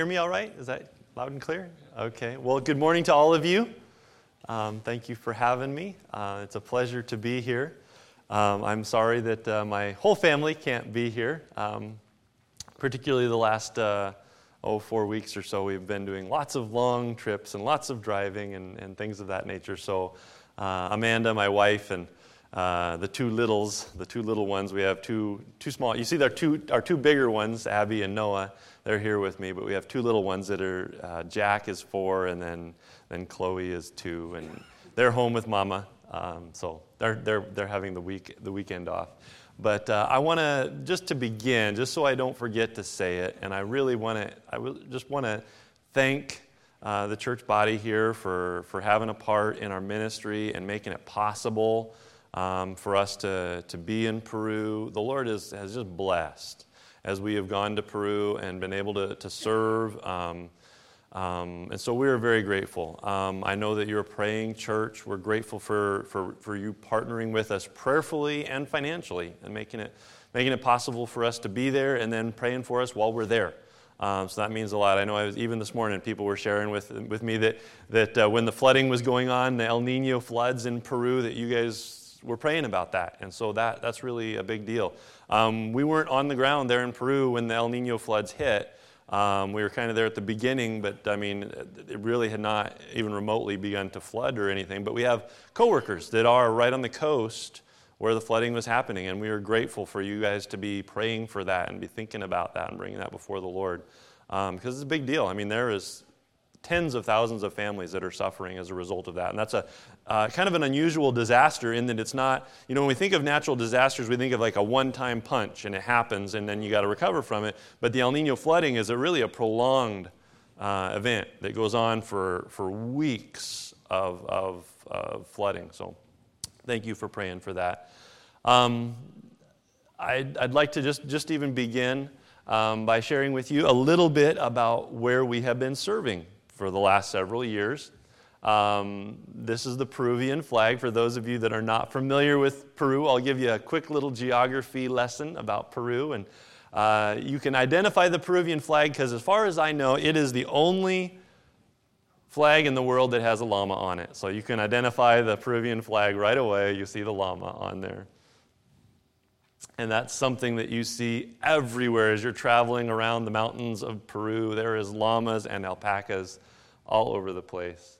Hear me all right? Is that loud and clear? Okay. Well, good morning to all of you. Thank you for having me. It's a pleasure to be here. I'm sorry that my whole family can't be here. Particularly the last 4 weeks or so, we've been doing lots of long trips and lots of driving and things of that nature. So Amanda, my wife, and the two little ones, we have two small. You see, our two bigger ones, Abby and Noah. They're here with me, but we have two little ones that are. Jack is 4, and then Chloe is 2, and they're home with Mama. So they're having the weekend off. But I want to just to begin, just so I don't forget to say it, and I just want to thank the church body here for having a part in our ministry and making it possible for us to be in Peru. The Lord has just blessed as we have gone to Peru and been able to serve. And so we are very grateful. I know that you're a praying church. We're grateful for you partnering with us prayerfully and financially and making it possible for us to be there and then praying for us while we're there. So that means a lot. I know even this morning people were sharing with me that when the flooding was going on, the El Nino floods in Peru, that you guys were praying about that. And so that's really a big deal. We weren't on the ground there in Peru when the El Nino floods hit. We were kind of there at the beginning, but I mean, it really had not even remotely begun to flood or anything. But we have coworkers that are right on the coast where the flooding was happening, and we are grateful for you guys to be praying for that and be thinking about that and bringing that before the Lord, because it's a big deal. I mean, there is tens of thousands of families that are suffering as a result of that, and that's a kind of an unusual disaster in that it's not, when we think of natural disasters, we think of like a one-time punch and it happens and then you got to recover from it. But the El Nino flooding is really a prolonged event that goes on for weeks of flooding. So thank you for praying for that. I'd like to just even begin by sharing with you a little bit about where we have been serving for the last several years. This is the Peruvian flag. For those of you that are not familiar with Peru, I'll give you a quick little geography lesson about Peru. And you can identify the Peruvian flag because as far as I know, it is the only flag in the world that has a llama on it. So you can identify the Peruvian flag right away. You see the llama on there. And that's something that you see everywhere as you're traveling around the mountains of Peru. There is llamas and alpacas all over the place.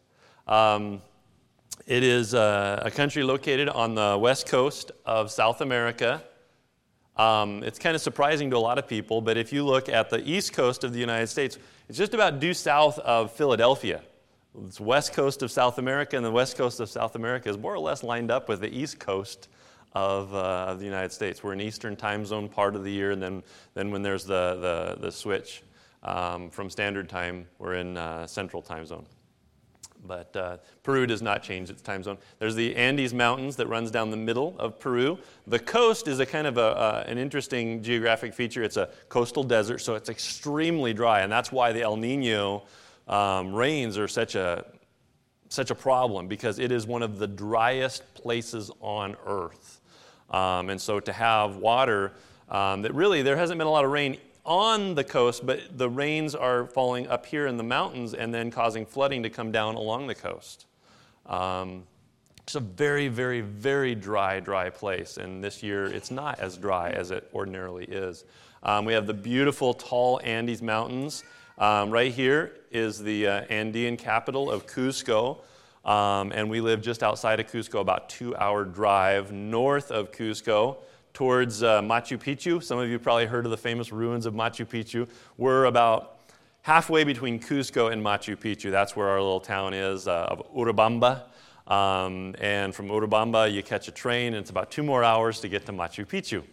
It is a country located on the west coast of South America. It's kind of surprising to a lot of people, but if you look at the east coast of the United States, it's just about due south of Philadelphia. It's west coast of South America, and the west coast of South America is more or less lined up with the east coast of the United States. We're in Eastern time zone part of the year, and then when there's the switch from Standard Time, we're in Central time zone. But Peru does not change its time zone. There's the Andes Mountains that runs down the middle of Peru. The coast is a kind of an interesting geographic feature. It's a coastal desert, so it's extremely dry, and that's why the El Nino rains are such a problem, because it is one of the driest places on Earth. And so to have water that really, there hasn't been a lot of rain on the coast, but the rains are falling up here in the mountains and then causing flooding to come down along the coast. It's a very, very, very dry place, and this year it's not as dry as it ordinarily is. We have the beautiful, tall Andes Mountains. Right here is the Andean capital of Cusco, and we live just outside of Cusco, about 2-hour drive north of Cusco, towards Machu Picchu. Some of you probably heard of the famous ruins of Machu Picchu. We're about halfway between Cusco and Machu Picchu. That's where our little town is, of Urubamba. And from Urubamba, you catch a train, and it's about 2 more hours to get to Machu Picchu.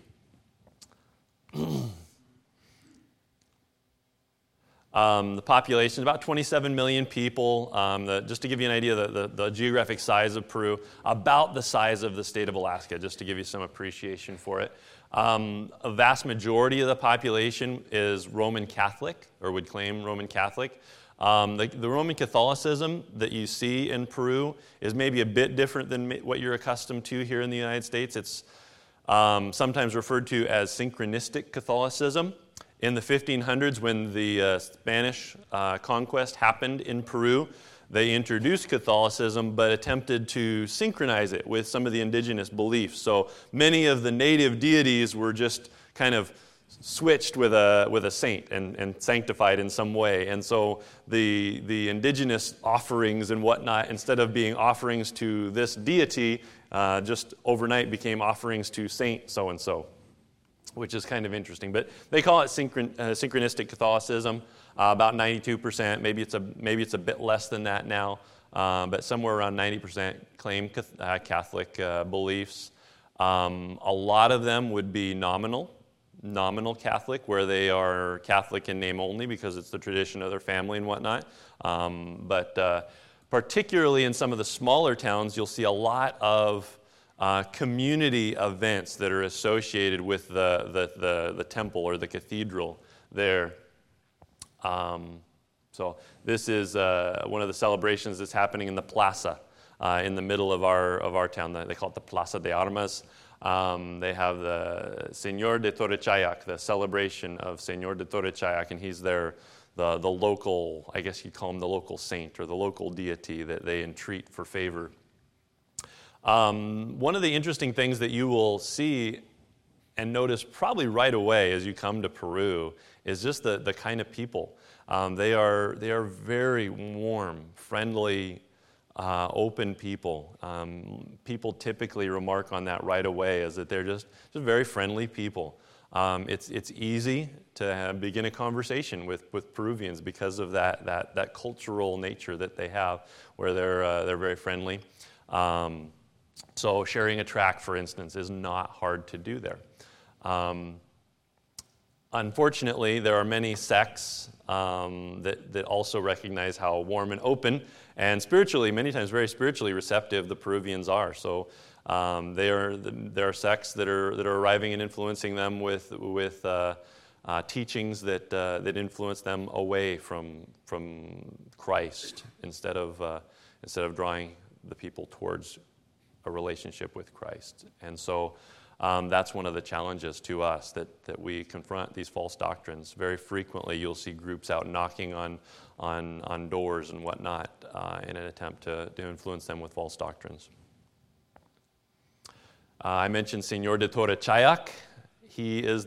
The population is about 27 million people. Just to give you an idea, the geographic size of Peru, about the size of the state of Alaska, just to give you some appreciation for it. A vast majority of the population is Roman Catholic, or would claim Roman Catholic. The Roman Catholicism that you see in Peru is maybe a bit different than what you're accustomed to here in the United States. It's sometimes referred to as synchronistic Catholicism. In the 1500s, when the Spanish conquest happened in Peru, they introduced Catholicism but attempted to synchronize it with some of the indigenous beliefs. So many of the native deities were just kind of switched with a saint and sanctified in some way. And so the indigenous offerings and whatnot, instead of being offerings to this deity, just overnight became offerings to Saint so-and-so, which is kind of interesting. But they call it synchronistic Catholicism, about 92%. Maybe it's a bit less than that now, but somewhere around 90% claim Catholic beliefs. A lot of them would be nominal Catholic, where they are Catholic in name only because it's the tradition of their family and whatnot. But particularly in some of the smaller towns, you'll see a lot of community events that are associated with the temple or the cathedral there. So this is one of the celebrations that's happening in the plaza in the middle of our town. They call it the Plaza de Armas. They have the Señor de Torrechayac, the celebration of Señor de Torrechayac, and he's the local, I guess you'd call him the local saint or the local deity that they entreat for favor. One of the interesting things that you will see and notice probably right away as you come to Peru is just the kind of people. They are very warm, friendly, open people. People typically remark on that right away, is that they're just very friendly people. It's easy to begin a conversation with Peruvians because of that cultural nature that they have, where they're very friendly. So sharing a tract, for instance, is not hard to do there. Unfortunately, there are many sects that also recognize how warm and open and spiritually, many times very spiritually receptive the Peruvians are. So there are sects that are arriving and influencing them with teachings that influence them away from Christ instead of drawing the people towards a relationship with Christ. And so that's one of the challenges to us, that we confront these false doctrines. Very frequently you'll see groups out knocking on doors and whatnot in an attempt to influence them with false doctrines. I mentioned Señor de Torrechayac. He is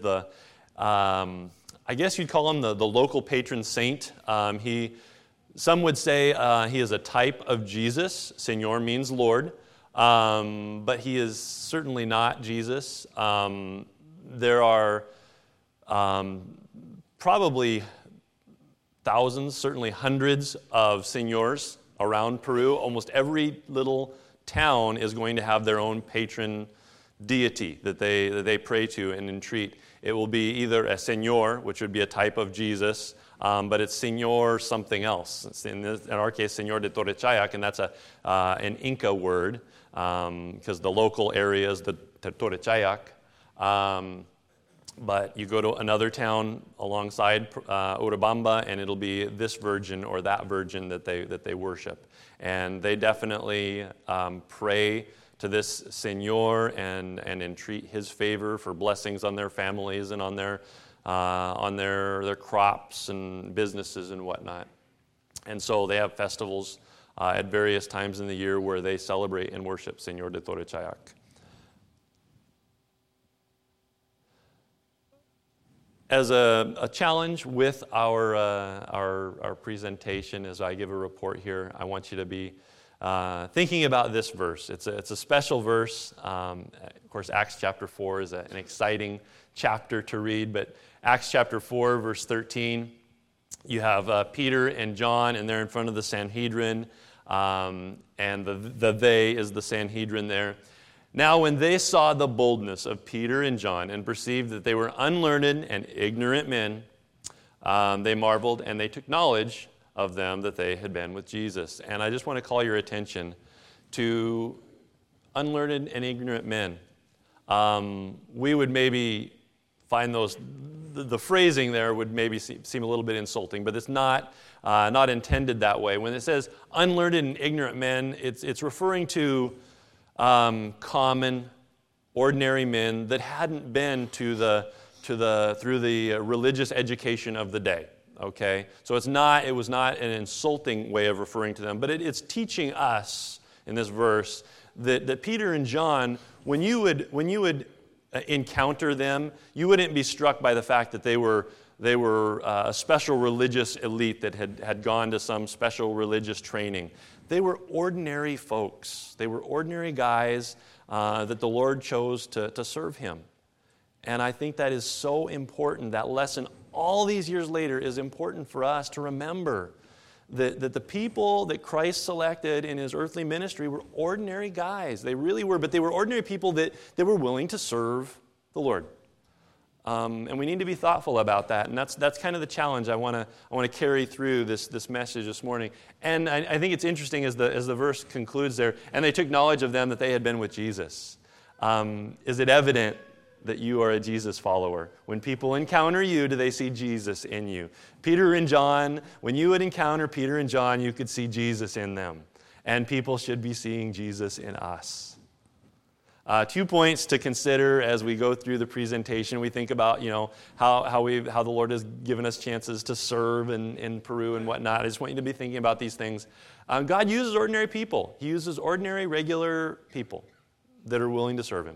I guess you'd call him the local patron saint. Some would say he is a type of Jesus. Señor means Lord. But he is certainly not Jesus. There are probably thousands, certainly hundreds of señors around Peru. Almost every little town is going to have their own patron deity that they pray to and entreat. It will be either a señor, which would be a type of Jesus, but it's Señor something else. It's in our case, Señor de Torrechayac, and that's an Inca word. Because the local area is the Torrechayac. But you go to another town alongside Urubamba, and it'll be this virgin or that virgin that they worship. And they definitely pray to this Señor and entreat his favor for blessings on their families and on their crops and businesses and whatnot. And so they have festivals at various times in the year where they celebrate and worship Señor de Torrechayac. As a challenge with our presentation, as I give a report here, I want you to be thinking about this verse. It's a special verse. Of course, Acts chapter 4 is an exciting chapter to read, but Acts chapter 4, verse 13, you have Peter and John, and they're in front of the Sanhedrin. And the they is the Sanhedrin there. Now when they saw the boldness of Peter and John and perceived that they were unlearned and ignorant men, they marveled, and they took knowledge of them that they had been with Jesus. And I just want to call your attention to unlearned and ignorant men. We would maybe find the phrasing there would maybe seem a little bit insulting, but it's not intended that way. When it says unlearned and ignorant men, it's referring to common, ordinary men that hadn't been to through the religious education of the day. Okay, so it was not an insulting way of referring to them, but it's teaching us in this verse that Peter and John, when you would encounter them, you wouldn't be struck by the fact that they were a special religious elite that had gone to some special religious training. They were ordinary folks. They were ordinary guys that the Lord chose to serve Him. And I think that is so important. That lesson all these years later is important for us to remember that the people that Christ selected in His earthly ministry were ordinary guys. They really were, but they were ordinary people that were willing to serve the Lord. And we need to be thoughtful about that. And that's kind of the challenge I want to carry through this message this morning. And I think it's interesting as the verse concludes there, and they took knowledge of them that they had been with Jesus. Is it evident that you are a Jesus follower? When people encounter you, do they see Jesus in you? Peter and John, when you would encounter Peter and John, you could see Jesus in them. And people should be seeing Jesus in us. 2 points to consider as we go through the presentation. We think about, how the Lord has given us chances to serve in Peru and whatnot. I just want you to be thinking about these things. God uses ordinary people. He uses ordinary, regular people that are willing to serve Him.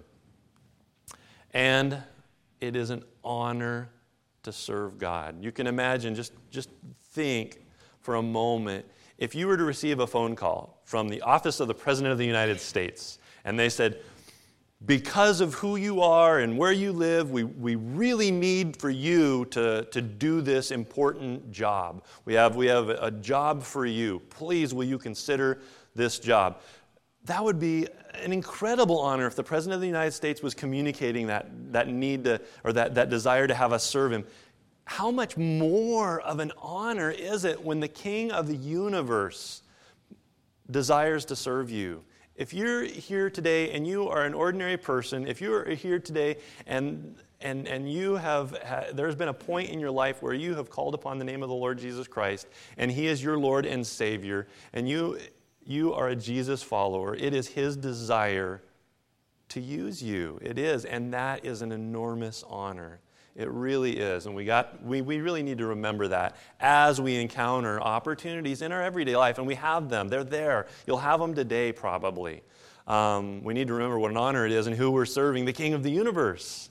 And it is an honor to serve God. You can imagine, just think for a moment, if you were to receive a phone call from the office of the President of the United States, and they said, because of who you are and where you live, we really need for you to do this important job. We have a job for you. Please, will you consider this job? That would be an incredible honor if the President of the United States was communicating that need or that desire to have us serve Him. How much more of an honor is it when the King of the universe desires to serve you? If you're here today and you are an ordinary person, if you're here today and you there's been a point in your life where you have called upon the name of the Lord Jesus Christ, and He is your Lord and Savior, and you are a Jesus follower, it is His desire to use you. It is, and that is an enormous honor. It really is, and we really need to remember that as we encounter opportunities in our everyday life, and we have them. They're there. You'll have them today, probably. We need to remember what an honor it is and who we're serving, the King of the universe.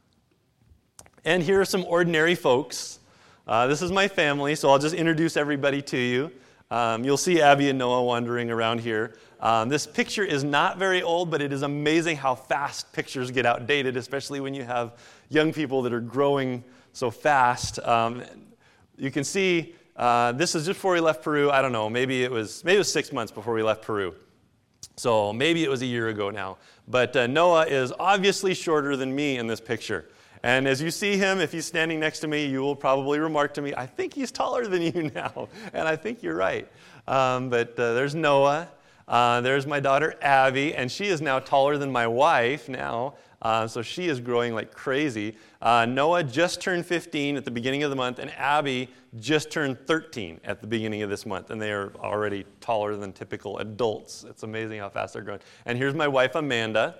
And here are some ordinary folks. This is my family, so I'll just introduce everybody to you. You'll see Abby and Noah wandering around here. This picture is not very old, but it is amazing how fast pictures get outdated, especially when you have young people that are growing so fast. You can see this is just before we left Peru. I don't know, maybe it was 6 months before we left Peru. So maybe it was a year ago now. But Noah is obviously shorter than me in this picture. And as you see him, if he's standing next to me, you will probably remark to me, I think he's taller than you now. And I think you're right. But there's Noah. There's my daughter, Abby. And she is now taller than my wife now. So she is growing like crazy. Noah just turned 15 at the beginning of the month. And Abby just turned 13 at the beginning of this month. And they are already taller than typical adults. It's amazing how fast they're growing. And here's my wife, Amanda.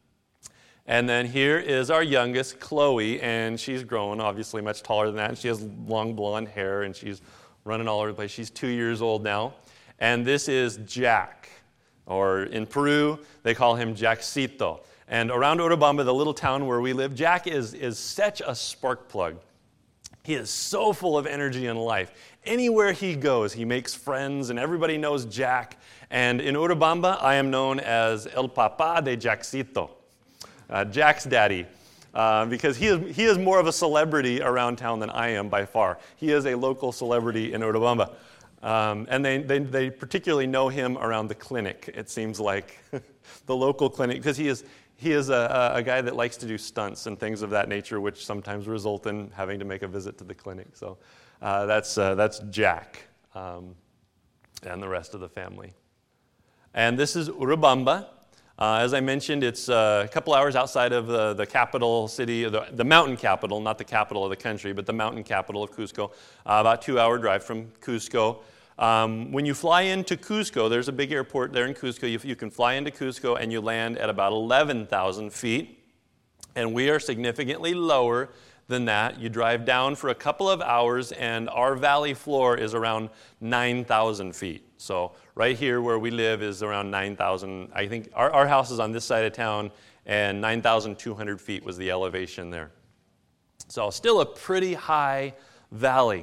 And then here is our youngest, Chloe, and she's grown, obviously much taller than that. And she has long blonde hair, and she's running all over the place. She's 2 years old now. And this is Jack, or in Peru, they call him Jackcito. And around Urubamba, the little town where we live, Jack is such a spark plug. He is so full of energy and life. Anywhere he goes, he makes friends, and everybody knows Jack. And in Urubamba, I am known as El Papá de Jackcito. Jack's daddy, because he is more of a celebrity around town than I am by far. He is a local celebrity in Urubamba. And they particularly know him around the clinic, it seems like, the local clinic, because he is a guy that likes to do stunts and things of that nature, which sometimes result in having to make a visit to the clinic. So that's Jack and the rest of the family. And this is Urubamba. As I mentioned, it's a couple hours outside of the capital city, the mountain capital, not the capital of the country, but the mountain capital of Cusco, about 2-hour drive from Cusco. When you fly into Cusco, there's a big airport there in Cusco. You can fly into Cusco and you land at about 11,000 feet. And we are significantly lower than that. You drive down for a couple of hours, and our valley floor is around 9,000 feet. So right here where we live is around 9,000. I think our house is on this side of town, and 9,200 feet was the elevation there. So still a pretty high valley.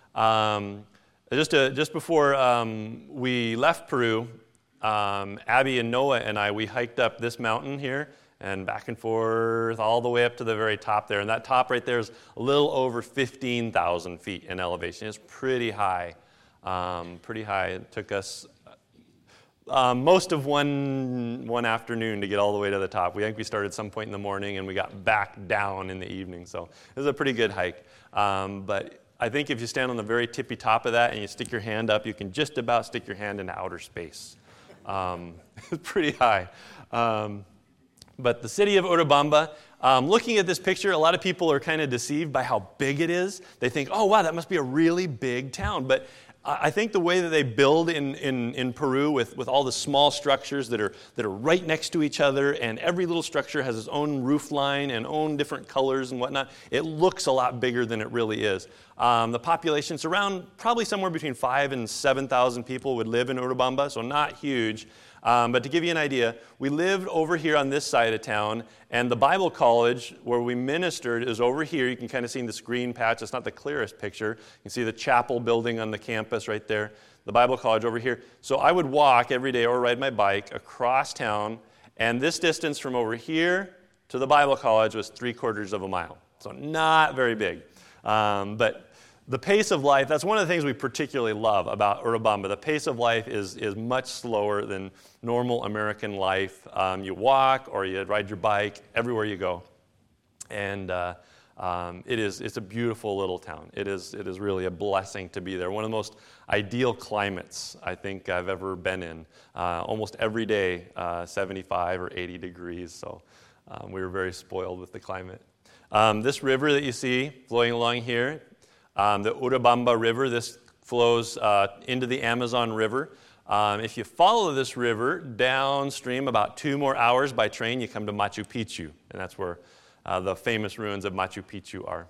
Just before we left Peru, Abby and Noah and I, we hiked up this mountain here and back and forth all the way up to the very top there. And that top right there is a little over 15,000 feet in elevation. It's pretty high. It took us most of one afternoon to get all the way to the top. We started some point in the morning and we got back down in the evening. So it was a pretty good hike. But I think if you stand on the very tippy top of that and you stick your hand up, you can just about stick your hand into outer space. It's pretty high. But the city of Urubamba, looking at this picture, a lot of people are kind of deceived by how big it is. They think, oh, wow, that must be a really big town. But I think the way that they build in Peru with all the small structures that are right next to each other, and every little structure has its own roof line and own different colors and whatnot, it looks a lot bigger than it really is. The population's around probably somewhere between 5,000 and 7,000 people would live in Urubamba, so not huge. But to give you an idea, we lived over here on this side of town, and the Bible college where we ministered is over here. You can kind of see this green patch. It's not the clearest picture. You can see the chapel building on the campus right there, the Bible college over here. So I would walk every day or ride my bike across town, and this distance from over here to the Bible college was 3/4 of a mile. So not very big. But the pace of life, that's one of the things we particularly love about Urubamba. The pace of life is much slower than normal American life. You walk or you ride your bike everywhere you go. And it's a beautiful little town. It is really a blessing to be there. One of the most ideal climates I think I've ever been in. Almost every day, 75 or 80 degrees. So we were very spoiled with the climate. This river that you see flowing along here, the Urubamba River, this flows into the Amazon River. If you follow this river downstream about 2 more hours by train, you come to Machu Picchu, and that's where the famous ruins of Machu Picchu are.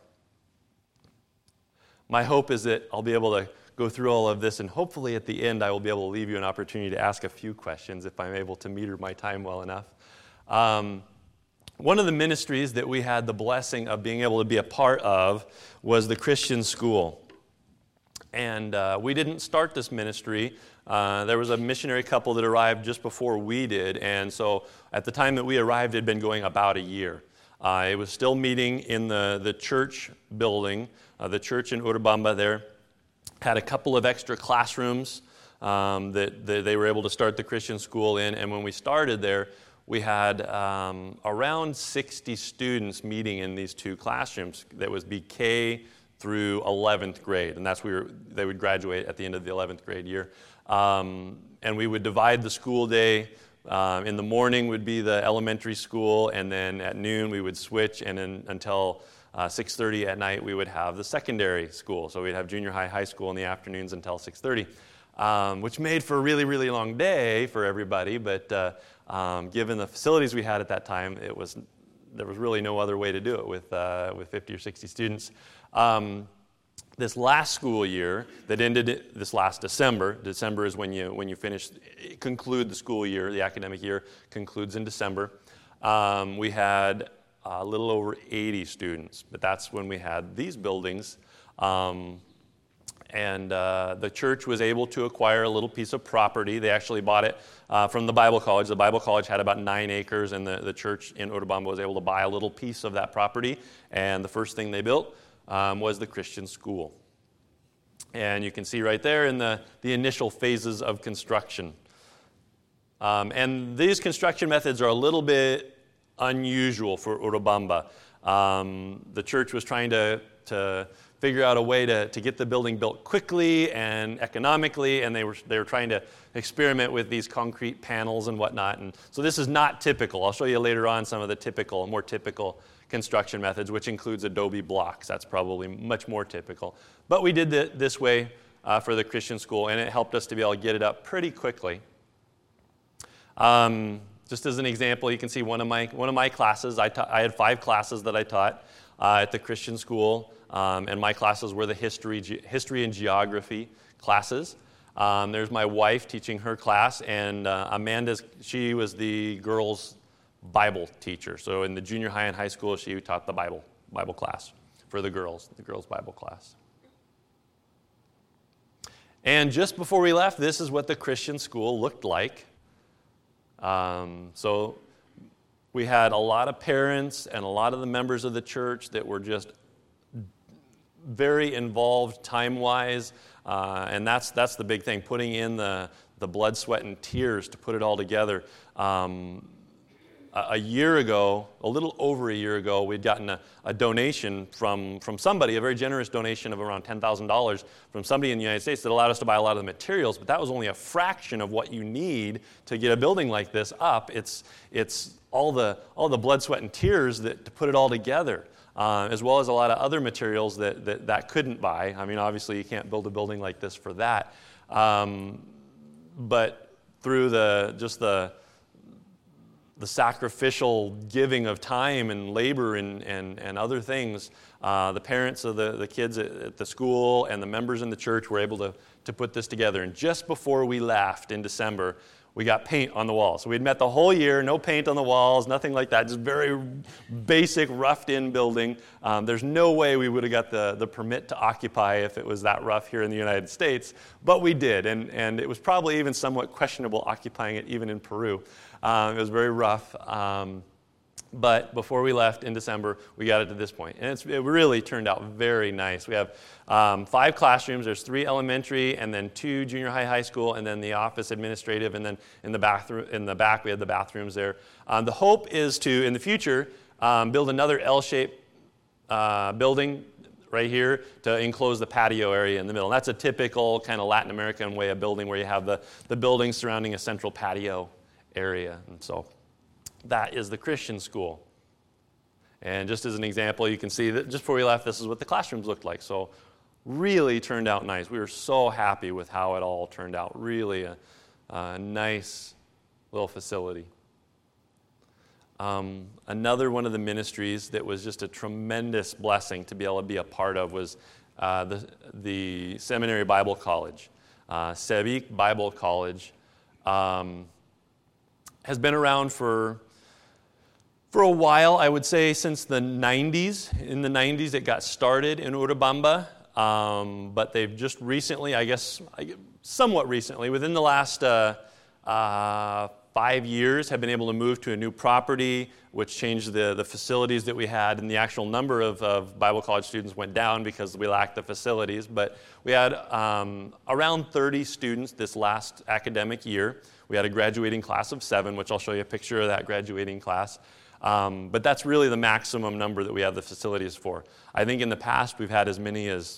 My hope is that I'll be able to go through all of this, and hopefully at the end I will be able to leave you an opportunity to ask a few questions if I'm able to meter my time well enough. One of the ministries that we had the blessing of being able to be a part of was the Christian school. And we didn't start this ministry. There was a missionary couple that arrived just before we did. And so at the time that we arrived, it had been going about a year. It was still meeting in the church building. The church in Urubamba there had a couple of extra classrooms that they were able to start the Christian school in. And when we started there, we had around 60 students meeting in these 2 classrooms. That was K through 11th grade, and that's where they would graduate at the end of the 11th grade year. And we would divide the school day. In the morning would be the elementary school, and then at noon we would switch, and then until 6:30 at night we would have the secondary school. So we'd have junior high, high school in the afternoons until 6:30, which made for a really, really long day for everybody, but given the facilities we had at that time, there was really no other way to do it with 50 or 60 students. This last school year that ended this last December is when you conclude the school year, the academic year concludes in December. We had a little over 80 students, but that's when we had these buildings. And the church was able to acquire a little piece of property. They actually bought it from the Bible college. The Bible college had about 9 acres, and the church in Urubamba was able to buy a little piece of that property. And the first thing they built was the Christian school. And you can see right there in the initial phases of construction. And these construction methods are a little bit unusual for Urubamba. The church was trying to figure out a way to get the building built quickly and economically, and they were trying to experiment with these concrete panels and whatnot. And so this is not typical. I'll show you later on some of the more typical construction methods, which includes adobe blocks. That's probably much more typical. But we did it this way for the Christian school, and it helped us to be able to get it up pretty quickly. Just as an example, you can see one of my classes. I had 5 classes that I taught. at the Christian school, and my classes were the history and geography classes. There's my wife teaching her class, and she was the girls' Bible teacher. So in the junior high and high school, she taught the Bible class for the girls' Bible class. And just before we left, this is what the Christian school looked like. So we had a lot of parents and a lot of the members of the church that were just very involved time-wise, and that's the big thing, putting in the blood, sweat, and tears to put it all together. A year ago, a little over a year ago, we'd gotten a donation from somebody, a very generous donation of around $10,000 from somebody in the United States that allowed us to buy a lot of the materials, but that was only a fraction of what you need to get a building like this up. It's all the blood, sweat, and tears to put it all together. As well as a lot of other materials that couldn't buy. I mean, obviously, you can't build a building like this for that. But through the sacrificial giving of time and labor and other things, the parents of the kids at the school and the members in the church were able to put this together. And just before we left in December, we got paint on the walls. So we'd met the whole year, no paint on the walls, nothing like that, just very basic, roughed-in building. There's no way we would have got the permit to occupy if it was that rough here in the United States, but we did, and it was probably even somewhat questionable occupying it even in Peru. It was very rough, but before we left in December, we got it to this point, and it really turned out very nice. We have 5 classrooms. There's 3 elementary, and then 2 junior high school, and then the office administrative, and then in the back we have the bathrooms there. The hope is to, in the future, build another L-shaped building right here to enclose the patio area in the middle. And that's a typical kind of Latin American way of building, where you have the building surrounding a central patio area, and so that is the Christian school. And just as an example, you can see that just before we left, this is what the classrooms looked like. So really turned out nice. We were so happy with how it all turned out. Really a nice little facility. Another one of the ministries that was just a tremendous blessing to be able to be a part of was the Seminary Bible College. Sevic Bible College has been around for a while, I would say since the 90s. In the 90s, it got started in Urubamba, but they've just recently, I guess, somewhat recently, within the last 5 years, have been able to move to a new property, which changed the facilities that we had, and the actual number of Bible college students went down because we lacked the facilities. But we had around 30 students this last academic year. We had a graduating class of 7, which I'll show you a picture of that graduating class. But that's really the maximum number that we have the facilities for. I think in the past we've had as many as,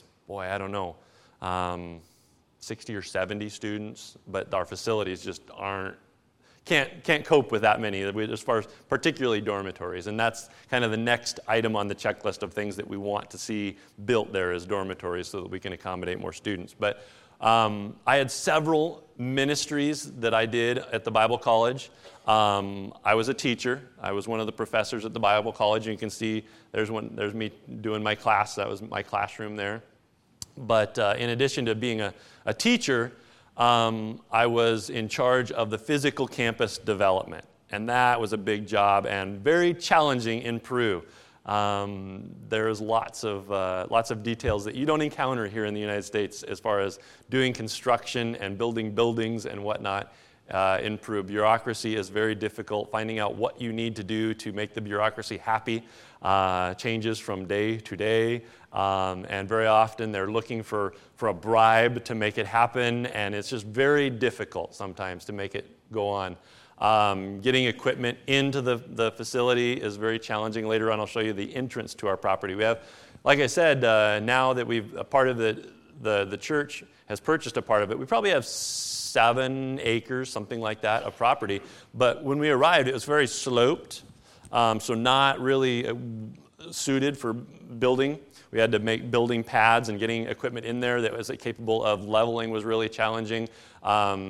60 or 70 students, but our facilities just can't cope with that many, as far as particularly dormitories. And that's kind of the next item on the checklist of things that we want to see built there is dormitories so that we can accommodate more students. But I had several ministries that I did at the Bible College. I was a teacher. I was one of the professors at the Bible College. And you can see there's me doing my class. That was my classroom there. But in addition to being a teacher, I was in charge of the physical campus development. And that was a big job and very challenging in Peru. There's lots of details that you don't encounter here in the United States as far as doing construction and building buildings and whatnot in Peru. Bureaucracy is very difficult. Finding out what you need to do to make the bureaucracy happy changes from day to day. And very often they're looking for a bribe to make it happen, and it's just very difficult sometimes to make it go on. Getting equipment into the facility is very challenging. Later on, I'll show you the entrance to our property. We have, like I said, now that a part of the church has purchased a part of it, we probably have 7 acres, something like that, of property. But when we arrived, it was very sloped, so not really suited for building. We had to make building pads, and getting equipment in there that was capable of leveling was really challenging.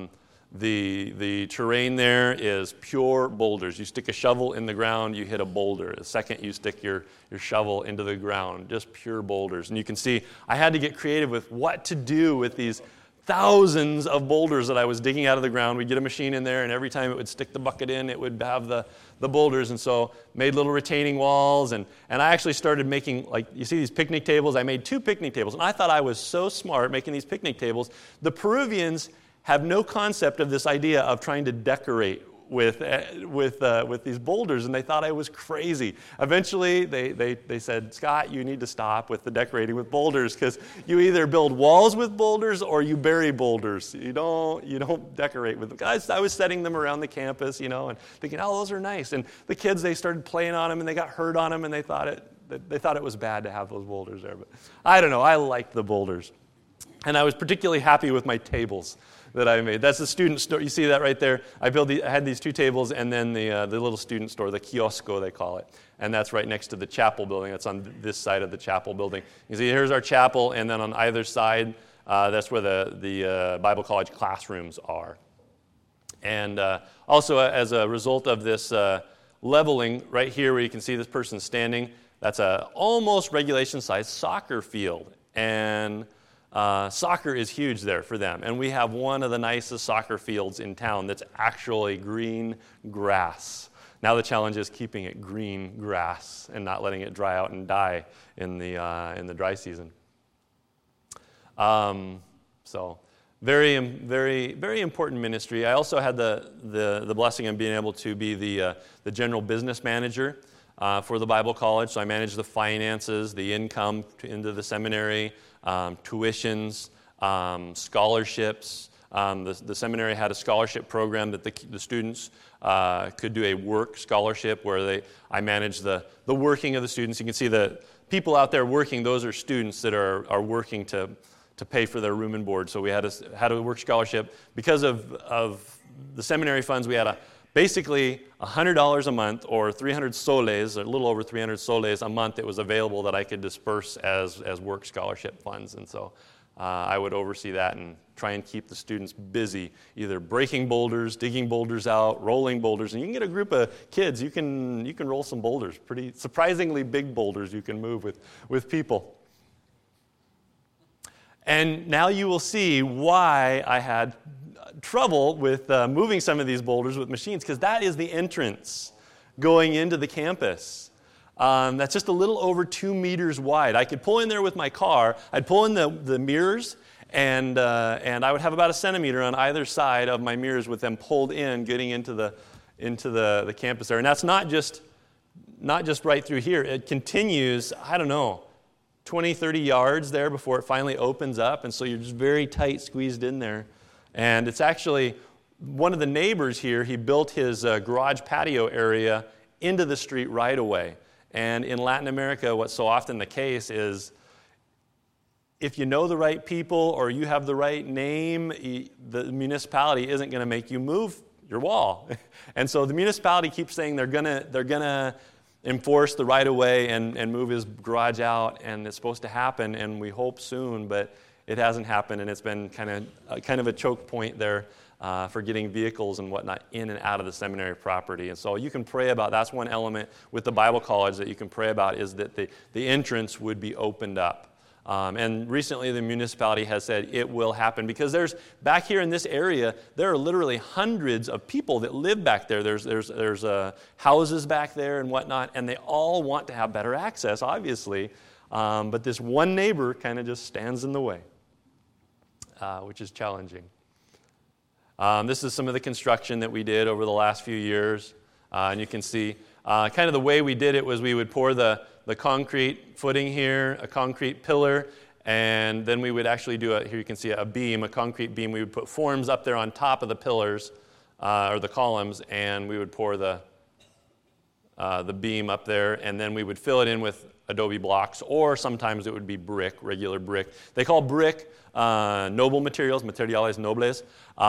The terrain there is pure boulders. You stick a shovel in the ground, you hit a boulder. The second you stick your shovel into the ground, just pure boulders. And you can see I had to get creative with what to do with these thousands of boulders that I was digging out of the ground. We'd get a machine in there, and every time it would stick the bucket in, it would have the boulders. And so made little retaining walls. And I actually started making, like, you see these picnic tables? I made 2 picnic tables. And I thought I was so smart making these picnic tables. The Peruvians have no concept of this idea of trying to decorate with these boulders, and they thought I was crazy. Eventually, they said, Scott, you need to stop with the decorating with boulders, because you either build walls with boulders or you bury boulders. You don't decorate with them. Guys, I was setting them around the campus, and thinking, oh, those are nice. And the kids, they started playing on them, and they got hurt on them, and they thought it was bad to have those boulders there. But I don't know. I liked the boulders, and I was particularly happy with my tables that I made. That's the student store. You see that right there? I had these 2 tables, and then the little student store, the kiosco they call it, and that's right next to the chapel building. That's on this side of the chapel building. You see, here's our chapel, and then on either side, that's where the Bible college classrooms are. And also, as a result of this leveling, right here where you can see this person standing, that's a almost regulation-sized soccer field, and soccer is huge there for them. And we have one of the nicest soccer fields in town that's actually green grass. Now the challenge is keeping it green grass and not letting it dry out and die in the dry season. So very, very, very important ministry. I also had the blessing of being able to be the general business manager for the Bible college. So I managed the finances, the income into the seminary, tuitions, scholarships. The seminary had a scholarship program that the students could do a work scholarship where I managed the working of the students. You can see the people out there working, those are students that are working to pay for their room and board. So we had a work scholarship. Because of the seminary funds, we had basically $100 a month, or 300 soles, a little over 300 soles a month that was available that I could disperse as work scholarship funds. And so I would oversee that and try and keep the students busy, either breaking boulders, digging boulders out, rolling boulders. And you can get a group of kids, you can roll some boulders, pretty surprisingly big boulders you can move with people. And now you will see why I had trouble with moving some of these boulders with machines, because that is the entrance going into the campus. That's just a little over 2 meters wide. I could pull in there with my car. I'd pull in the mirrors, and I would have about 1 centimeter on either side of my mirrors with them pulled in, getting into the campus there. And that's not just right through here. It continues, 20, 30 yards there before it finally opens up, and so you're just very tight squeezed in there. And it's actually one of the neighbors here, he built his garage patio area into the street right away. And in Latin America, what's so often the case is if you know the right people or you have the right name, the municipality isn't going to make you move your wall. And so the municipality keeps saying they're gonna enforce the right of way and move his garage out, and it's supposed to happen, and we hope soon, but it hasn't happened, and it's been kind of a choke point there for getting vehicles and whatnot in and out of the seminary property. And so you can pray about, that's one element with the Bible college that you can pray about, is that the entrance would be opened up. And recently the municipality has said it will happen, because back here in this area, there are literally hundreds of people that live back there. There's houses back there and whatnot, and they all want to have better access, obviously. But this one neighbor kind of just stands in the way, which is challenging. This is some of the construction that we did over the last few years. And you can see kind of the way we did it was we would pour the concrete footing here, a concrete pillar, and then we would actually do here you can see a beam, a concrete beam. We would put forms up there on top of the pillars or the columns, and we would pour the beam up there, and then we would fill it in with adobe blocks, or sometimes it would be brick, regular brick. They call brick noble materials, materiales nobles,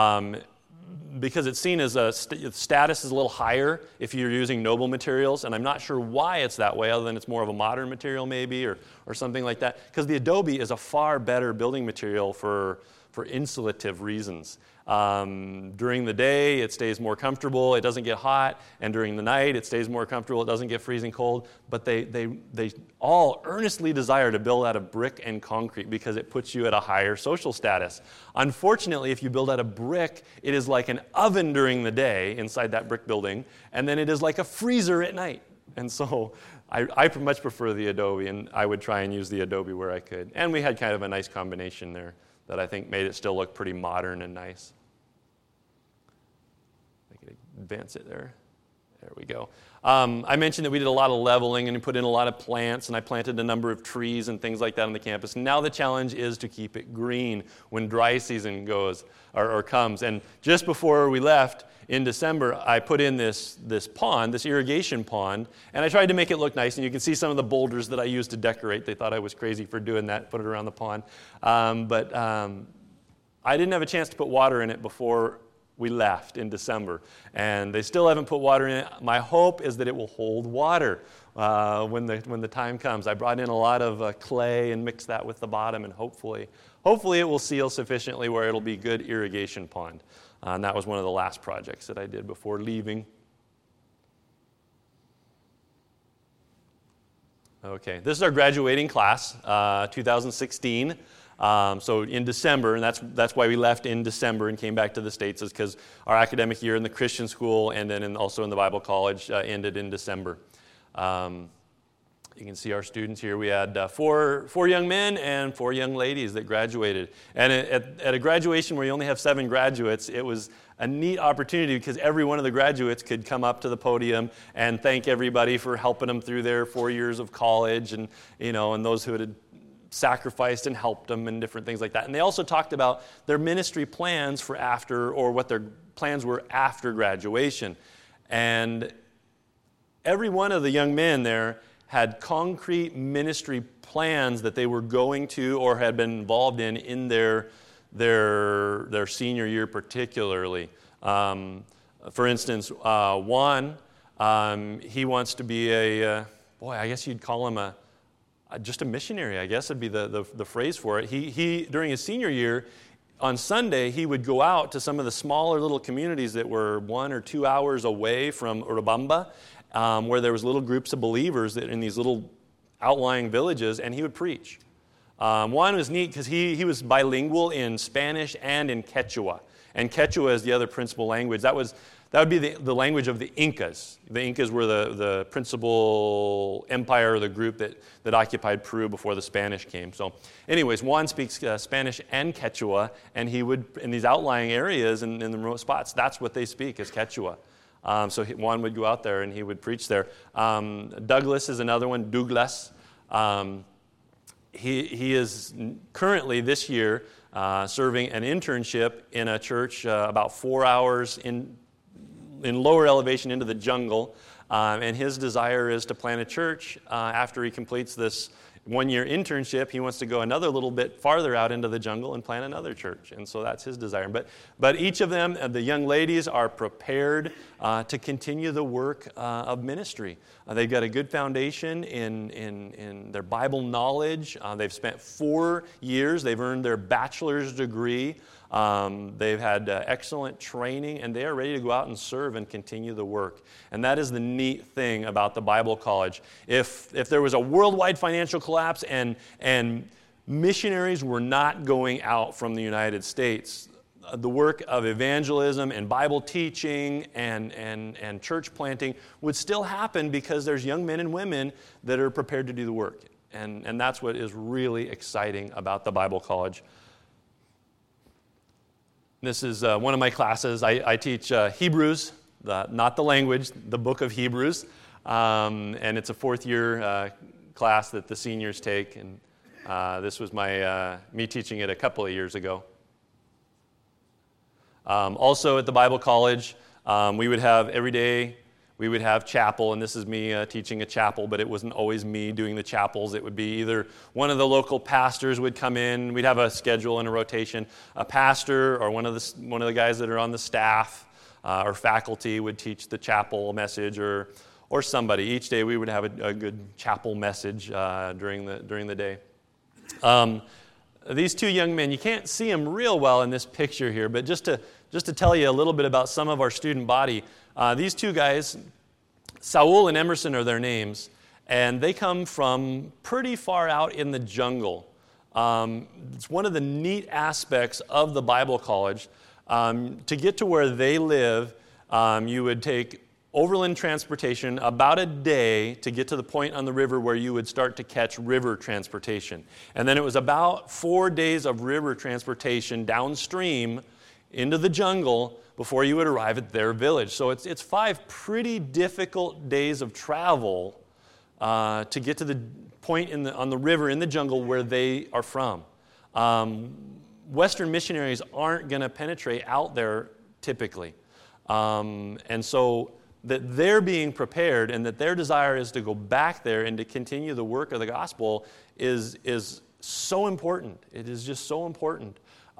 because it's seen as status is a little higher if you're using noble materials, and I'm not sure why it's that way, other than it's more of a modern material maybe, or something like that, because the adobe is a far better building material for for insulative reasons. During the day, it stays more comfortable, it doesn't get hot, and during the night, it stays more comfortable, it doesn't get freezing cold. But they all earnestly desire to build out of brick and concrete because it puts you at a higher social status. Unfortunately, if you build out of brick, it is like an oven during the day inside that brick building, and then it is like a freezer at night. And so I much prefer the adobe, and I would try and use the adobe where I could. And we had kind of a nice combination there that I think made it still look pretty modern and nice. I could advance it there. There we go. I mentioned that we did a lot of leveling and put in a lot of plants, and I planted a number of trees and things like that on the campus. Now the challenge is to keep it green when dry season goes or comes. And just before we left in December, I put in this pond, this irrigation pond, and I tried to make it look nice. And you can see some of the boulders that I used to decorate. They thought I was crazy for doing that, put it around the pond. But I didn't have a chance to put water in it before we left in December, and they still haven't put water in it. My hope is that it will hold water when the time comes. I brought in a lot of clay and mixed that with the bottom, and hopefully it will seal sufficiently where it'll be good irrigation pond. And that was one of the last projects that I did before leaving. Okay, this is our graduating class, 2016. So in December, and that's why we left in December and came back to the States, is because our academic year in the Christian school and then also in the Bible college ended in December. You can see our students here. We had four young men and 4 young ladies that graduated. And at a graduation where you only have 7 graduates, it was a neat opportunity because every one of the graduates could come up to the podium and thank everybody for helping them through their 4 years of college, and and those who had sacrificed and helped them and different things like that. And they also talked about their ministry plans for after, or what their plans were after graduation. And every one of the young men there had concrete ministry plans that they were going to or had been involved in their senior year particularly. For instance, Juan, he wants to be I guess you'd call him just a missionary, I guess would be the phrase for it. He during his senior year, on Sunday, he would go out to some of the smaller little communities that were 1 or 2 hours away from Urubamba, where there was little groups of believers that in these little outlying villages, and he would preach. Juan was neat because he was bilingual in Spanish and in Quechua. And Quechua is the other principal language. That would be the language of the Incas. The Incas were the principal empire or the group that occupied Peru before the Spanish came. So anyways, Juan speaks Spanish and Quechua, and he would, in these outlying areas and in the remote spots, that's what they speak is Quechua. So Juan would go out there and he would preach there. Douglas is another one, Douglas. He is currently this year serving an internship in a church about 4 hours in lower elevation into the jungle, and his desire is to plant a church. After he completes this 1-year internship, he wants to go another little bit farther out into the jungle and plant another church, and so that's his desire. But each of them, the young ladies, are prepared to continue the work of ministry. They've got a good foundation in their Bible knowledge. They've spent 4 years. They've earned their bachelor's degree. They've had excellent training, and they are ready to go out and serve and continue the work. And that is the neat thing about the Bible College. If there was a worldwide financial collapse and missionaries were not going out from the United States, the work of evangelism and Bible teaching and church planting would still happen because there's young men and women that are prepared to do the work. And that's what is really exciting about the Bible College. This is one of my classes. I teach Hebrews, not the language, the book of Hebrews. And it's a 4th-year class that the seniors take. And this was me teaching it a couple of years ago. Also at the Bible College, we would have every day, we would have chapel, and this is me teaching a chapel, but it wasn't always me doing the chapels. It would be either one of the local pastors would come in. We'd have a schedule and a rotation. A pastor or one of the guys that are on the staff or faculty would teach the chapel message, or somebody. Each day we would have a good chapel message during the day. these two young men, you can't see them real well in this picture here, but just to tell you a little bit about some of our student body, these two guys, Saul and Emerson are their names, and they come from pretty far out in the jungle. It's one of the neat aspects of the Bible College. To get to where they live, you would take overland transportation about a day to get to the point on the river where you would start to catch river transportation. And then it was about 4 days of river transportation downstream into the jungle before you would arrive at their village. So it's 5 pretty difficult days of travel to get to the point on the river in the jungle where they are from. Western missionaries aren't going to penetrate out there typically. And so that they're being prepared and that their desire is to go back there and to continue the work of the gospel is so important. It is just so important.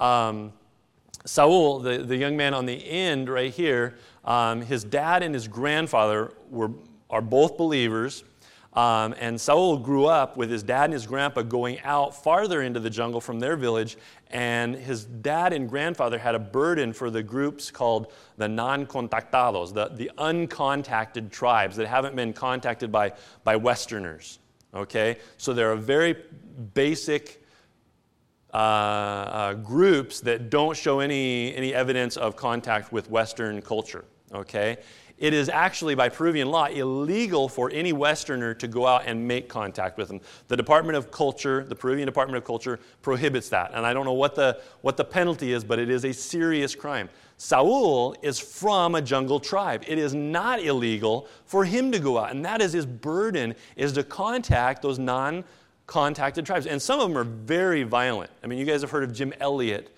Saul, the young man on the end right here, his dad and his grandfather are both believers. And Saul grew up with his dad and his grandpa going out farther into the jungle from their village, and his dad and grandfather had a burden for the groups called the non-contactados, the uncontacted tribes that haven't been contacted by Westerners. Okay? So they're a very basic groups that don't show any evidence of contact with Western culture. Okay? It is actually, by Peruvian law, illegal for any Westerner to go out and make contact with them. The Department of Culture, the Peruvian Department of Culture, prohibits that. And I don't know what the penalty is, but it is a serious crime. Saul is from a jungle tribe. It is not illegal for him to go out. And that is his burden, is to contact those non-contacted tribes. And some of them are very violent. I mean, you guys have heard of Jim Elliot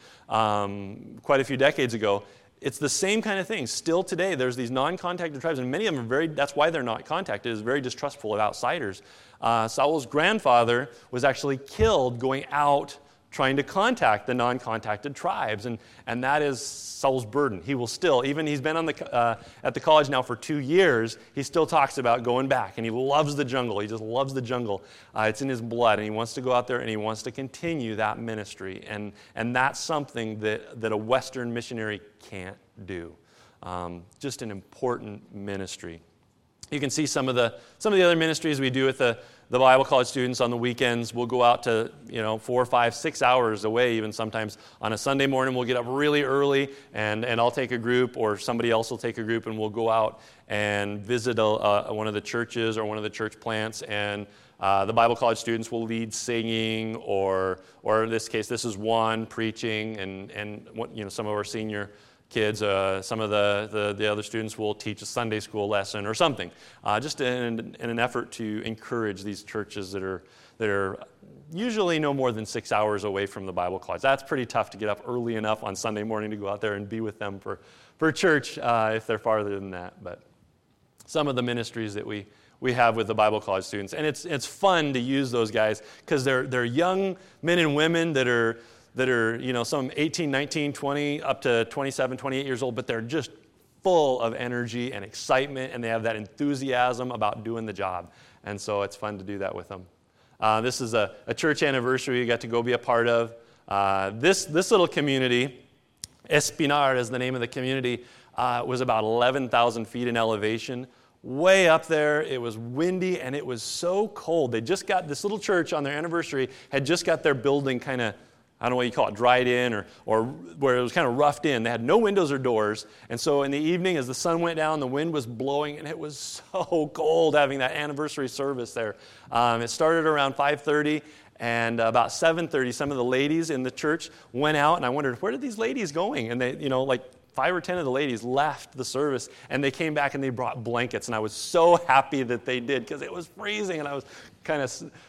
quite a few decades ago. It's the same kind of thing. Still today, there's these non-contacted tribes, and many of them are that's why they're not contacted, is very distrustful of outsiders. Saul's grandfather was actually killed going out trying to contact the non-contacted tribes, and that is Saul's burden. He will still, even he's been at the college now for 2 years, he still talks about going back, and he loves the jungle. He just loves the jungle. It's in his blood, and he wants to go out there, and he wants to continue that ministry, and that's something that a Western missionary can't do. Just an important ministry. You can see some of the other ministries we do with the Bible college students on the weekends. We'll go out to 4, 5, 6 hours away even sometimes. On a Sunday morning, we'll get up really early, and I'll take a group, or somebody else will take a group, and we'll go out and visit one of the churches or one of the church plants, and the Bible college students will lead singing, or in this case, this is one preaching, and some of our senior kids, some of the other students will teach a Sunday school lesson or something, just in an effort to encourage these churches that are usually no more than 6 hours away from the Bible college. That's pretty tough to get up early enough on Sunday morning to go out there and be with them for church if they're farther than that. But some of the ministries that we have with the Bible college students, and it's fun to use those guys because they're young men and women that are some 18, 19, 20, up to 27, 28 years old, but they're just full of energy and excitement, and they have that enthusiasm about doing the job. And so it's fun to do that with them. This is a church anniversary we got to go be a part of. This little community, Espinar is the name of the community, was about 11,000 feet in elevation. Way up there, it was windy, and it was so cold. They just got, this little church on their anniversary had just got their building kind of, I don't know what you call it, dried in or where it was kind of roughed in. They had no windows or doors. And so in the evening, as the sun went down, the wind was blowing, and it was so cold having that anniversary service there. It started around 5:30, and about 7:30, some of the ladies in the church went out, and I wondered, where did these ladies going? And they, 5 or 10 of the ladies left the service, and they came back and they brought blankets, and I was so happy that they did because it was freezing, and I was kind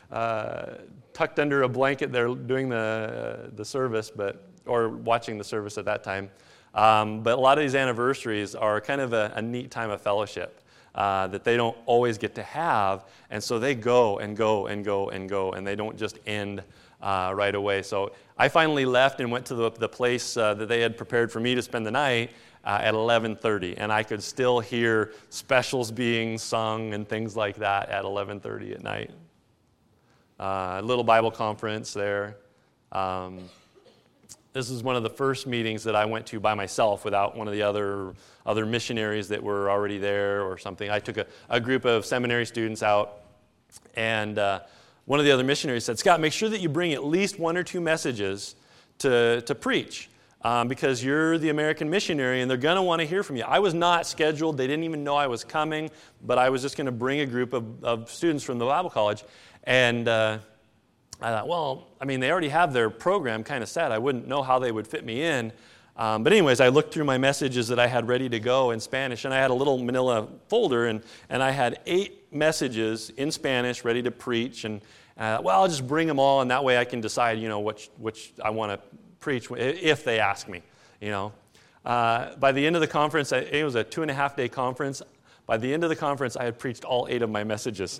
of tucked under a blanket there doing the service, or watching the service at that time. But a lot of these anniversaries are kind of a neat time of fellowship that they don't always get to have, and so they go and go and go and go, and they don't just end right away. So I finally left and went to the place that they had prepared for me to spend the night at 11:30, and I could still hear specials being sung and things like that at 11:30 at night. A little Bible conference there. This is one of the first meetings that I went to by myself without one of the other missionaries that were already there or something. I took a group of seminary students out, and one of the other missionaries said, "Scott, make sure that you bring at least one or two messages to preach, because you're the American missionary and they're going to want to hear from you." I was not scheduled. They didn't even know I was coming, but I was just going to bring a group of students from the Bible college. And I thought, well, I mean, they already have their program kind of set. I wouldn't know how they would fit me in. But anyways, I looked through my messages that I had ready to go in Spanish, and I had a little manila folder, and I had 8 messages in Spanish ready to preach. And I thought, well, I'll just bring them all, and that way I can decide, which I want to preach if they ask me, By the end of the conference, it was a 2.5-day conference. By the end of the conference, I had preached all 8 of my messages.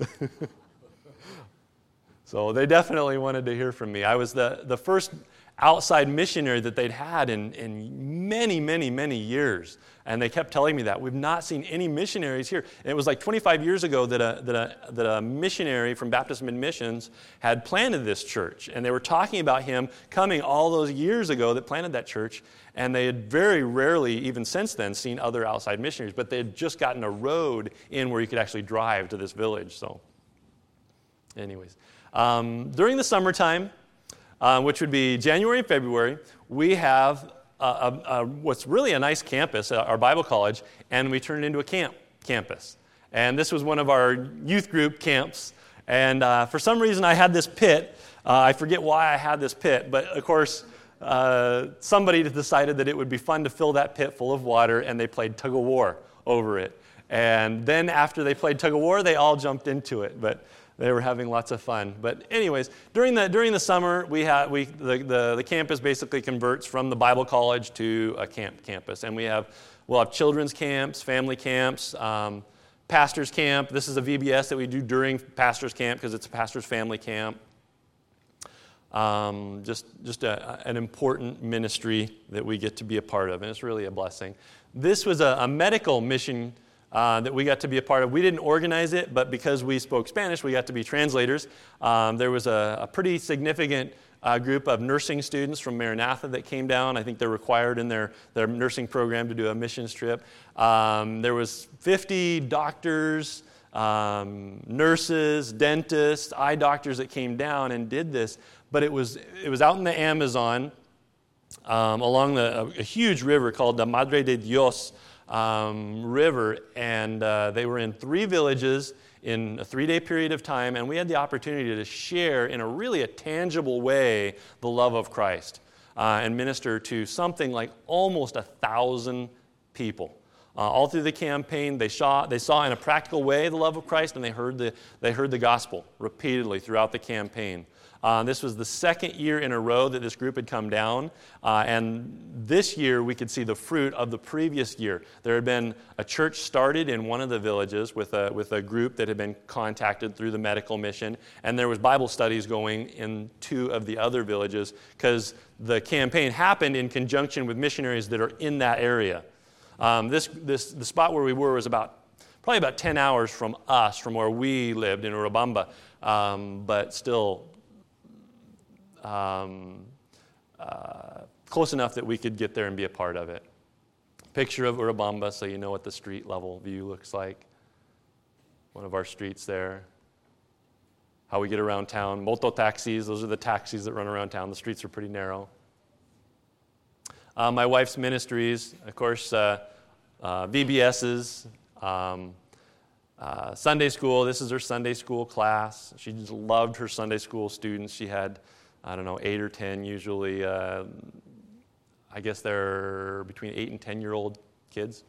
So they definitely wanted to hear from me. I was the first outside missionary that they'd had in many, many, many years. And they kept telling me that. We've not seen any missionaries here. And it was like 25 years ago that a missionary from Baptist Mid-Missions had planted this church. And they were talking about him coming all those years ago that planted that church. And they had very rarely, even since then, seen other outside missionaries. But they had just gotten a road in where you could actually drive to this village. So anyways. During the summertime, which would be January and February, we have what's really a nice campus, our Bible college, and we turned it into a campus. And this was one of our youth group camps. And for some reason, I had this pit. I forget why I had this pit, but of course, somebody decided that it would be fun to fill that pit full of water, and they played tug of war over it. And then after they played tug of war, they all jumped into it. But they were having lots of fun. But anyways, during the summer, the campus basically converts from the Bible college to a campus. And we'll have children's camps, family camps, pastor's camp. This is a VBS that we do during pastor's camp because it's a pastor's family camp. Just an important ministry that we get to be a part of, and it's really a blessing. This was a medical mission that we got to be a part of. We didn't organize it, but because we spoke Spanish, we got to be translators. There was a pretty significant group of nursing students from Maranatha that came down. I think they're required in their nursing program to do a missions trip. There was 50 doctors, nurses, dentists, eye doctors that came down and did this. But it was out in the Amazon, along a huge river called the Madre de Dios river, and they were in 3 villages in a 3-day period of time, and we had the opportunity to share in a tangible way the love of Christ and minister to something like almost 1,000 people. All through the campaign, they saw in a practical way the love of Christ, and they heard the gospel repeatedly throughout the campaign. This was the 2nd year in a row that this group had come down, and this year we could see the fruit of the previous year. There had been a church started in one of the villages with a group that had been contacted through the medical mission, and there was Bible studies going in 2 of the other villages because the campaign happened in conjunction with missionaries that are in that area. The spot where we were was probably about 10 hours from us, from where we lived in Urubamba, but still close enough that we could get there and be a part of it. Picture of Urubamba so you know what the street level view looks like. One of our streets there. How we get around town. Moto taxis, those are the taxis that run around town. The streets are pretty narrow. My wife's ministries, of course, VBS's, Sunday school. This is her Sunday school class. She just loved her Sunday school students. She had, 8 or 10 usually. I guess they're between 8 and 10-year-old kids.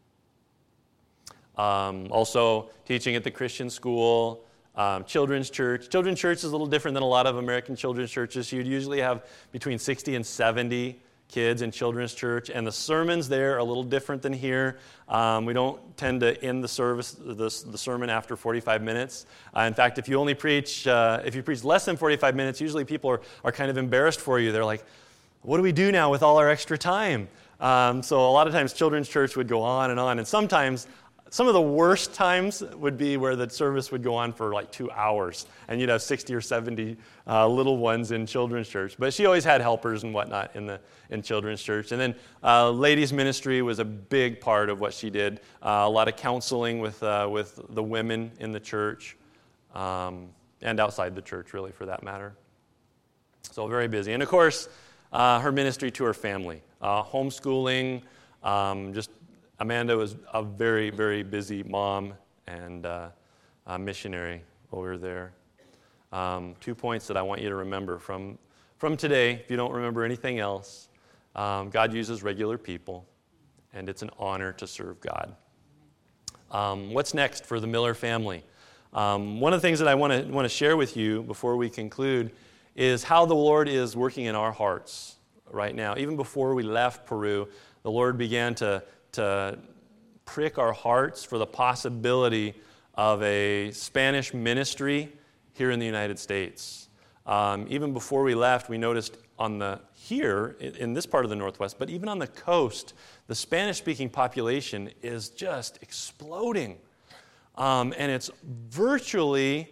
Also teaching at the Christian school, children's church. Children's church is a little different than a lot of American children's churches. You'd usually have between 60 and 70 kids in children's church, and the sermons there are a little different than here. We don't tend to end the sermon after 45 minutes. In fact, if you preach less than 45 minutes, usually people are kind of embarrassed for you. They're like, what do we do now with all our extra time? So a lot of times children's church would go on, and sometimes some of the worst times would be where the service would go on for like 2 hours, and you'd have 60 or 70 little ones in children's church. But she always had helpers and whatnot in children's church. And then ladies' ministry was a big part of what she did. A lot of counseling with the women in the church, and outside the church, really, for that matter. So very busy. And of course, her ministry to her family, homeschooling, just Amanda was a very, very busy mom and a missionary over there. 2 points that I want you to remember from today, if you don't remember anything else. God uses regular people, and it's an honor to serve God. What's next for the Miller family? One of the things that I want to share with you before we conclude is how the Lord is working in our hearts right now. Even before we left Peru, the Lord began to prick our hearts for the possibility of a Spanish ministry here in the United States. Even before we left, we noticed here in this part of the Northwest, but even on the coast, the Spanish-speaking population is just exploding. And it's virtually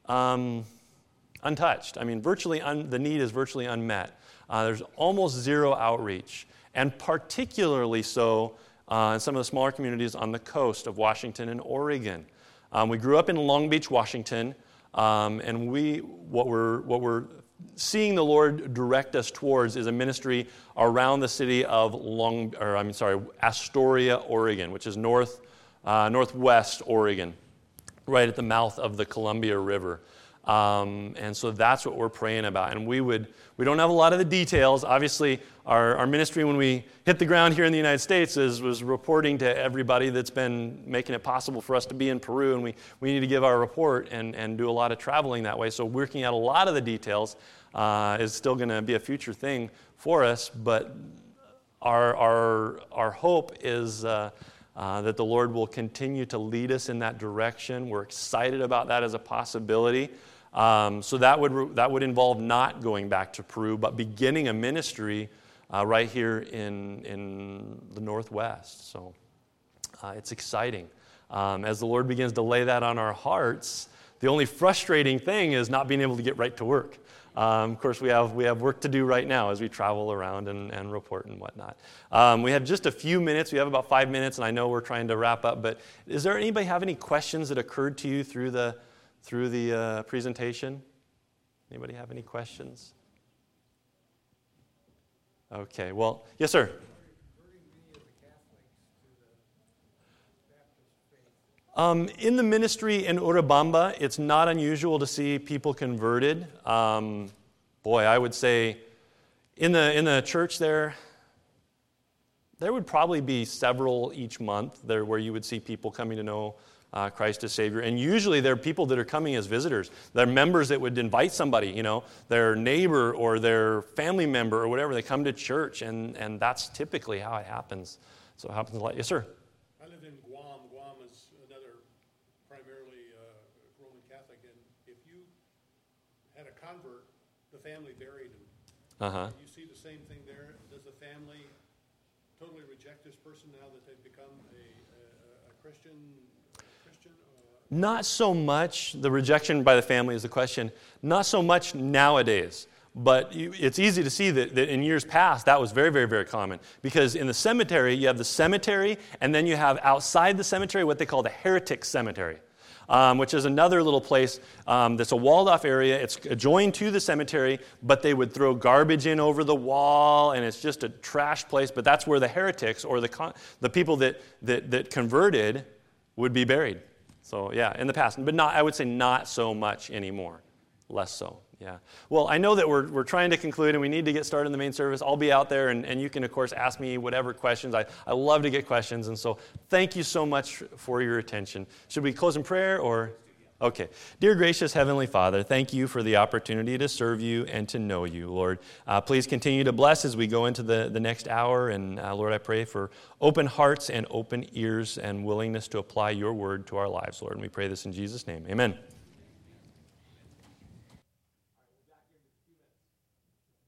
untouched. I mean, the need is virtually unmet. There's almost zero outreach, and particularly so in some of the smaller communities on the coast of Washington and Oregon. We grew up in Long Beach, Washington, and what we're seeing the Lord direct us towards is a ministry around the city of Astoria, Oregon, which is northwest Oregon, right at the mouth of the Columbia River. And so that's what we're praying about. And we don't have a lot of the details. Obviously, our ministry when we hit the ground here in the United States was reporting to everybody that's been making it possible for us to be in Peru, and we need to give our report and do a lot of traveling that way. So working out a lot of the details is still going to be a future thing for us, but our hope is that the Lord will continue to lead us in that direction. We're excited about that as a possibility. So that would involve not going back to Peru, but beginning a ministry right here in the Northwest. So it's exciting. As the Lord begins to lay that on our hearts, the only frustrating thing is not being able to get right to work. Of course, we have work to do right now as we travel around and report and whatnot. We have just a few minutes. We have about 5 minutes, and I know we're trying to wrap up. But is there anybody have any questions that occurred to you through the presentation? Anybody have any questions? Okay. Well, yes, sir. In the ministry in Urubamba, it's not unusual to see people converted. I would say in the church there would probably be several each month there where you would see people coming to know Christ as Savior. And usually they're people that are coming as visitors. They're members that would invite somebody, their neighbor or their family member or whatever. They come to church, and that's typically how it happens. So it happens a lot. Yes, sir. I live in Guam. Guam is another primarily Roman Catholic, and if you had a convert, the family buried him. Uh-huh. You see the same thing there. Does the family totally reject this person now that they've become a Christian? Not so much. The rejection by the family is the question. Not so much nowadays. But it's easy to see that in years past, that was very, very, very common. Because in the cemetery, you have the cemetery, and then you have outside the cemetery what they call the heretic cemetery, which is another little place that's a walled-off area. It's adjoined to the cemetery, but they would throw garbage in over the wall, and it's just a trash place. But that's where the heretics or the people that converted would be buried. So, yeah, in the past. But I would say not so much anymore. Less so. Yeah. Well, I know that we're trying to conclude and we need to get started in the main service. I'll be out there and you can, of course, ask me whatever questions. I love to get questions. And so thank you so much for your attention. Should we close in prayer or? Okay. Dear gracious Heavenly Father, thank you for the opportunity to serve you and to know you, Lord. Please continue to bless as we go into the next hour. And Lord, I pray for open hearts and open ears and willingness to apply your word to our lives, Lord. And we pray this in Jesus' name. Amen.